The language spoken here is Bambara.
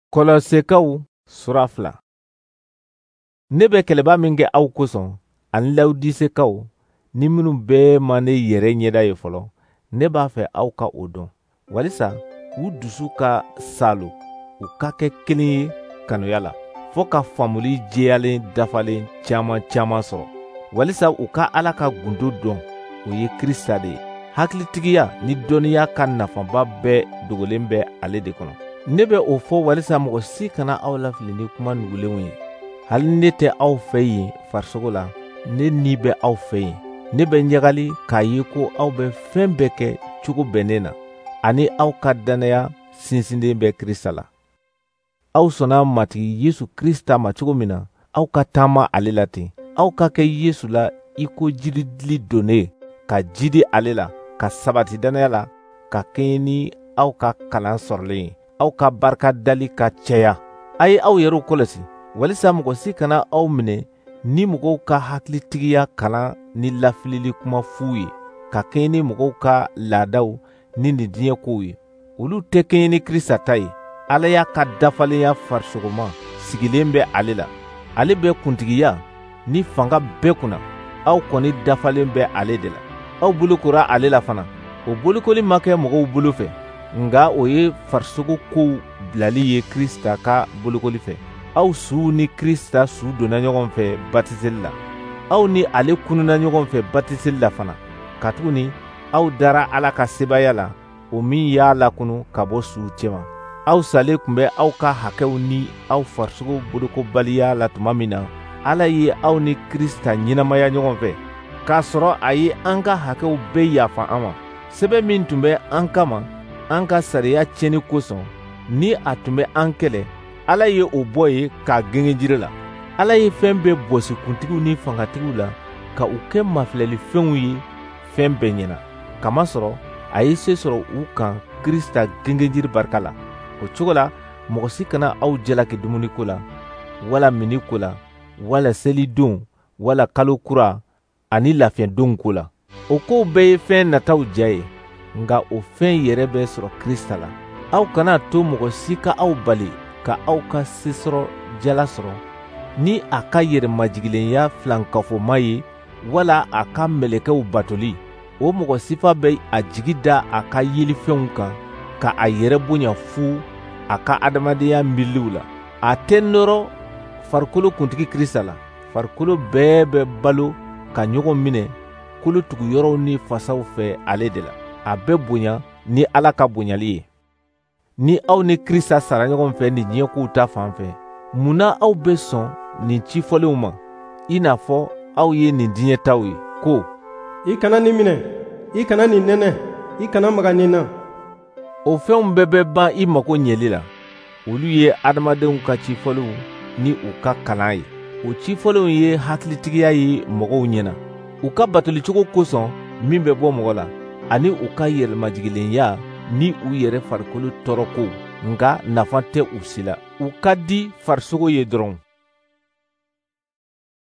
Kɔlɔsɛkaw sura 2. Ne bɛ kɛlɛba min kɛ aw kosɔn ani Lawodisekaw ni minnu bɛɛ ma ne yɛrɛ ɲɛda ye fɔlɔ, ne b'a fɛ aw ka o dɔn. Walisa u dusu ka salo, u ka kɛ kelen ye kanuya la, fɔɔ ka faamuli jɛyalen dafalen caaman caaman sɔrɔ. Walisa u ka Ala ka gundo dɔn, o ye Krista de ye. Hakilitigiya ni dɔnniya ka nafaba bɛɛ dogolen bɛ ale de kɔnɔ. Ne bɛ o fɔ walisa mɔgɔ si kana aw lafili ni kuma nugulenw ye. Hali ne tɛ aw fɛ yen farisogo la, ne ni bɛ aw fɛ yen. Ne bɛ ɲagali k'a ye ko aw bɛ fɛn bɛɛ kɛ cogo bɛnnen na, ani aw ka dannaya sinsinnen bɛ Krista la. Aw sɔnna matigi Yesu Krista ma cogo min na, aw ka taama ale la ten. Aw ka kɛ Yesu la i ko jiridili donnen, ka jidi ale la, ka sabati dannaya la, ka kɛɲɛ ni aw ka kalan sɔrɔlen ye. Aw ka barika dali ka caya. A ye aw yɛrɛw kɔlɔsi, walisa mɔgɔ si kana aw minɛ ni mɔgɔw ka hakilitigiya kalan ni lafilili kuma f'u ye, ka kɛɲɛ ni mɔgɔw ka laadaw ni nin diɲɛ kow ye. Olu tɛ kɛɲɛ ni Krista ta ye. Ala y'a ka dafalenya farisogoma sigilen bɛ ale la. Ale bɛ kuntigiya ni fanga bɛɛ kunna. Aw kɔni dafalen bɛ ale de la. Aw bolokora ale la fana. O bolokoli ma kɛ mɔgɔw bolo fɛ, nga o ye farisogo kow bilali ye Krista ka bolokoli fɛ. Aw suw ni Krista su donna ɲɔgɔn fɛ batiseli la. Aw ni ale kununa ɲɔgɔn fɛ batiseli la fana. Katuguni aw dara Ala ka sebaya la, o min y'a lakunu ka bɔ suw cɛma. Aw salen kun bɛ aw ka hakɛw ni aw farisogo bolokobaliya la tuma min na, Ala ye aw ni Krista ɲɛnamaya ɲɔgɔn fɛ, k'a sɔrɔ a ye an ka hakɛw bɛɛ yafa an ma. Sɛbɛn min tun bɛ an kama, an ka sariya tiɲɛni kosɔn, ni a tun bɛ an kɛlɛ, Ala ye o bɔ ye k'a gɛngɛ jiri la. Ala ye fɛn bɛɛ bɔsi kuntigiw ni fangatigiw la, ka u kɛ mafilɛlifɛnw ye fɛn bɛɛ ɲɛna. Kamasɔrɔ a ye se sɔrɔ u kan Krista gɛngɛ jiri barika la. O cogo la, mɔgɔ si kana aw jalaki dumuniko la, wala miniko la, wala selidon, wala kalo kura, ani lafiyɛndon ko la. O kow bɛɛ ye fɛn nataw ja ye, nga o fɛn yɛrɛ bɛ sɔrɔ Krista la. Aw kana to mɔgɔ si ka aw bali ka aw ka sesɔrɔ jala sɔrɔ, ni a ka yɛrɛmajigilenya filankafoma ye, wala a ka mɛlɛkɛw batoli. O mɔgɔ sifa bɛ a jigi da a ka yelifɛnw kan, ka a yɛrɛ bonya fu a ka adamadenya miliw la. A tɛ nɔrɔ farikolo kuntigi Krista la. Farikolo bɛɛ bɛ balo ka ɲɔgɔn minɛ kolotuguyɔrɔw ni fasaw fɛ ale de la. A bɛ bonya ni Ala ka bonyali ye. Ni aw ni Krista sara ɲɔgɔn fɛ nin diɲɛkow ta fan fɛ, munna aw bɛ sɔn nin cifɔlenw ma, i n'a fɔ aw ye nin diɲɛtaw ye, ko: i kana nin minɛ, i kana nin nɛnɛ, i kana maga nin na. O fɛnw bɛɛ bɛ ban i mago ɲɛli la. Olu ye adamadenw ka cifɔlenw ni u ka kalan ye. O cifɔlenw ye hakilitigiya ye mɔgɔw ɲɛna, u ka batolicogo kosɔn min bɛ bɔ mɔgɔ la, ani u ka yɛrɛmajigilenya ni u yɛrɛ farikolo tɔɔrɔkow, nga nafa tɛ u si la. U ka di farisogo ye dɔrɔn.